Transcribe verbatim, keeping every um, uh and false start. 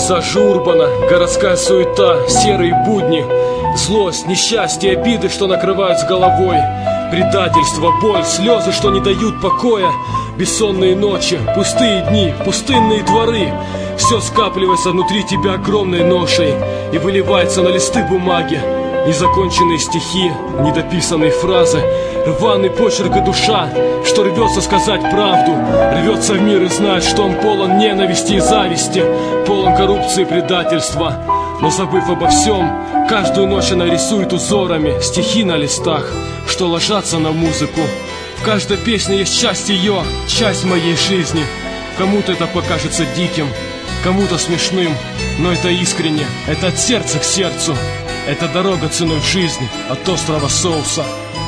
Пейзажи урбана, городская суета, серые будни, злость, несчастье, обиды, что накрывают с головой, предательство, боль, слезы, что не дают покоя, бессонные ночи, пустые дни, пустынные дворы. Все скапливается внутри тебя огромной ношей и выливается на листы бумаги. Незаконченные стихи, недописанные фразы, рваный почерк и душа, что рвется сказать правду, рвется в мир и знает, что он полон ненависти и зависти, полон коррупции и предательства. Но забыв обо всем, каждую ночь она рисует узорами стихи на листах, что ложатся на музыку. В каждой песне есть часть ее, часть моей жизни. Кому-то это покажется диким, кому-то смешным, но это искренне, это от сердца к сердцу. Это дорога ценой жизни от острова соуса.